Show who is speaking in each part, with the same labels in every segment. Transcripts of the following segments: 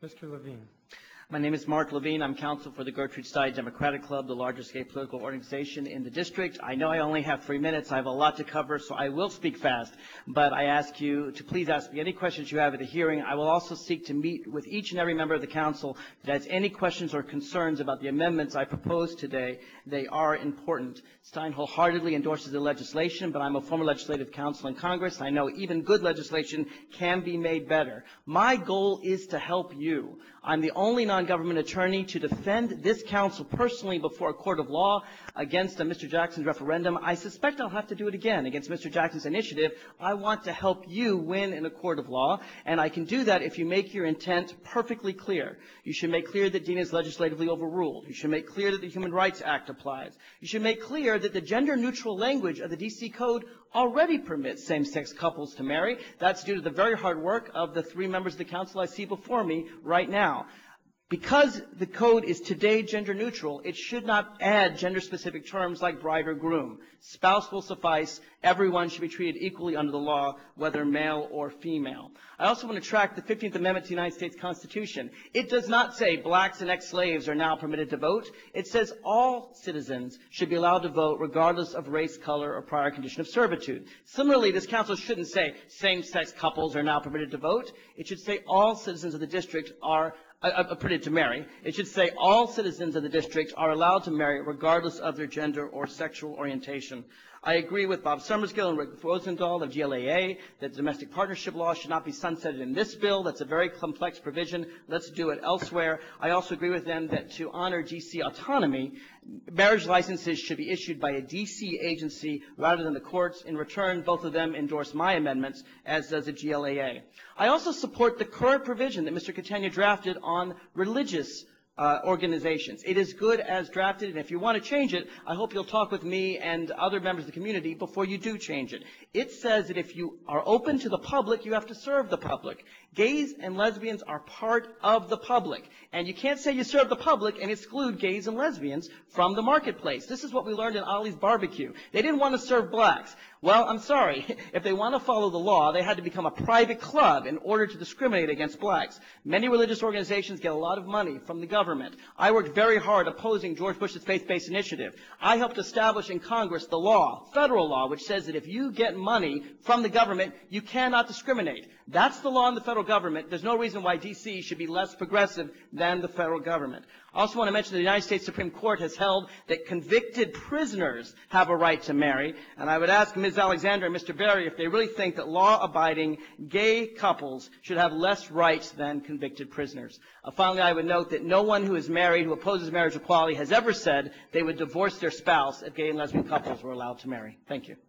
Speaker 1: Mr. Levine.
Speaker 2: My name is Mark Levine. I'm counsel for the Gertrude Stein Democratic Club, the largest gay political organization in the district. I know I only have 3 minutes. I have a lot to cover, so I will speak fast. But I ask you to please ask me any questions you have at the hearing. I will also seek to meet with each and every member of the council that has any questions or concerns about the amendments I propose today. They are important. Stein wholeheartedly endorses the legislation, but I'm a former legislative counsel in Congress. I know even good legislation can be made better. My goal is to help you. I'm the only non-government attorney to defend this council personally before a court of law against Mr. Jackson's referendum. I suspect I'll have to do it again against Mr. Jackson's initiative. I want to help you win in a court of law, and I can do that if you make your intent perfectly clear. You should make clear that Dean is legislatively overruled. You should make clear that the Human Rights Act applies. You should make clear that the gender-neutral language of the D.C. Code already permits same-sex couples to marry. That's due to the very hard work of the 3 members of the council I see before me right now. Because the code is today gender neutral, it should not add gender-specific terms like bride or groom. Spouse will suffice. Everyone should be treated equally under the law, whether male or female. I also want to track the 15th Amendment to the United States Constitution. It does not say blacks and ex-slaves are now permitted to vote. It says all citizens should be allowed to vote regardless of race, color, or prior condition of servitude. Similarly, this council shouldn't say same-sex couples are now permitted to vote. It should say all citizens of the district are permitted to marry. It should say all citizens of the district are allowed to marry regardless of their gender or sexual orientation. I agree with Bob Summerskill and Rick Rosendahl of GLAA that domestic partnership law should not be sunsetted in this bill. That's a very complex provision. Let's do it elsewhere. I also agree with them that to honor D.C. autonomy, marriage licenses should be issued by a D.C. agency rather than the courts. In return, both of them endorse my amendments, as does the GLAA. I also support the current provision that Mr. Catania drafted on religious organizations. It is good as drafted, and if you want to change it, I hope you'll talk with me and other members of the community before you do change it. It says that if you are open to the public, you have to serve the public. Gays and lesbians are part of the public, and you can't say you serve the public and exclude gays and lesbians from the marketplace. This is what we learned in Ollie's Barbecue. They didn't want to serve blacks. Well, I'm sorry. If they want to follow the law, they had to become a private club in order to discriminate against blacks. Many religious organizations get a lot of money from the government. I worked very hard opposing George Bush's faith-based initiative. I helped establish in Congress the law, federal law, which says that if you get money from the government, you cannot discriminate. That's the law in the federal government. There's no reason why D.C. should be less progressive than the federal government. I also want to mention that the United States Supreme Court has held that convicted prisoners have a right to marry, and I would ask Ms. Alexander and Mr. Berry if they really think that law-abiding gay couples should have less rights than convicted prisoners. Finally, I would note that no one who is married, who opposes marriage equality, has ever said they would divorce their spouse if gay and lesbian couples were allowed to marry. Thank you.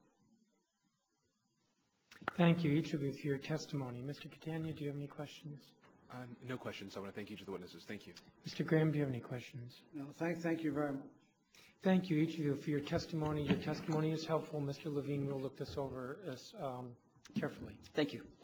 Speaker 1: Thank you, each of you, for your testimony. Mr. Catania, do you have any questions?
Speaker 3: No questions. I want to thank each of the witnesses. Thank you.
Speaker 1: Mr. Graham, do you have any questions?
Speaker 4: No, thank you very much.
Speaker 1: Thank you, each of you, for your testimony. Your testimony is helpful. Mr. Levine will look this over carefully.
Speaker 2: Thank you.